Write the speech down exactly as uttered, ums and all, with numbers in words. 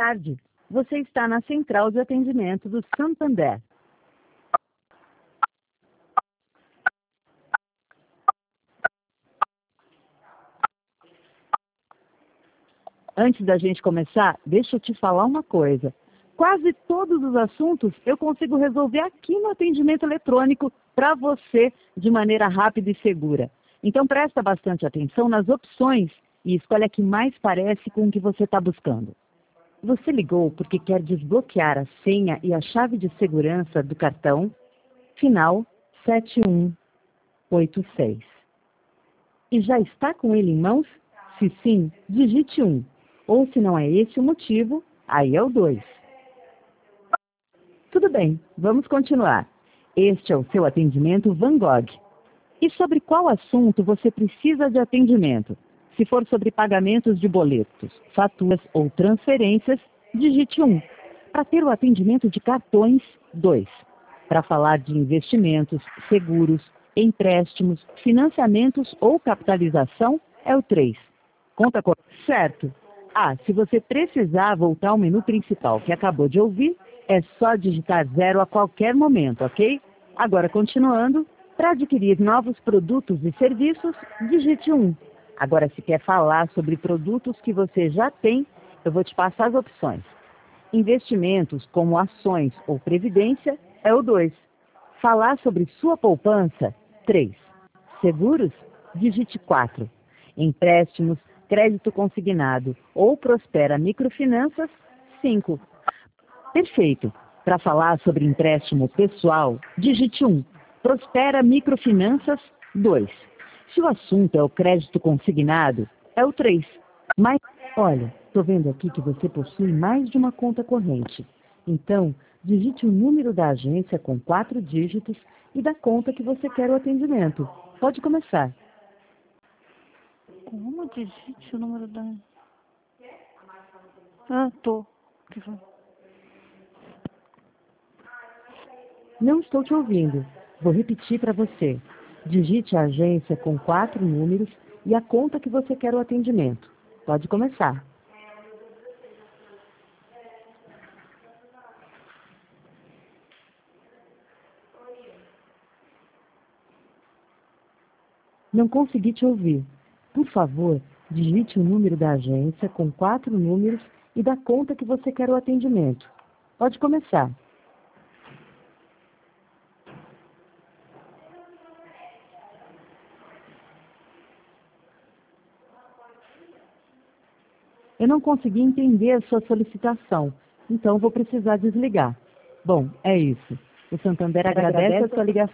tarde. Você está na central de atendimento do Santander. Antes da gente começar, deixa eu te falar uma coisa. Quase todos os assuntos eu consigo resolver aqui no atendimento eletrônico para você de maneira rápida e segura. Então presta bastante atenção nas opções e escolhe a que mais parece com o que você está buscando. Você ligou porque quer desbloquear a senha e a chave de segurança do cartão final sete um oito seis. E já está com ele em mãos? Se sim, digite um. Ou se não é esse o motivo, aí é o dois. Tudo bem, vamos continuar. Este é o seu atendimento Van Gogh. E sobre qual assunto você precisa de atendimento? Se for sobre pagamentos de boletos, faturas ou transferências, digite um. Para ter o atendimento de cartões, dois. Para falar de investimentos, seguros, empréstimos, financiamentos ou capitalização, é o três. Conta com... Certo. Ah, se você precisar voltar ao menu principal que acabou de ouvir, é só digitar zero a qualquer momento, ok? Agora, continuando, para adquirir novos produtos e serviços, digite um. Agora, se quer falar sobre produtos que você já tem, eu vou te passar as opções. Investimentos, como ações ou previdência, é o dois. Falar sobre sua poupança, três. Seguros, digite quatro. Empréstimos, crédito consignado ou Prospera Microfinanças, cinco. Perfeito. Para falar sobre empréstimo pessoal, digite um. Prospera Microfinanças, dois. Se o assunto é o crédito consignado, é o três. Mas, olha, estou vendo aqui que você possui mais de uma conta corrente. Então, digite o número da agência com quatro dígitos e da conta que você quer o atendimento. Pode começar. Como digite o número da... Ah, tô. Que foi? Não estou te ouvindo. Vou repetir para você. Digite a agência com quatro números e a conta que você quer o atendimento. Pode começar. Não consegui te ouvir. Por favor, digite o número da agência com quatro números e da conta que você quer o atendimento. Pode começar. Eu não consegui entender a sua solicitação, então vou precisar desligar. Bom, é isso. O Santander agradece a sua ligação.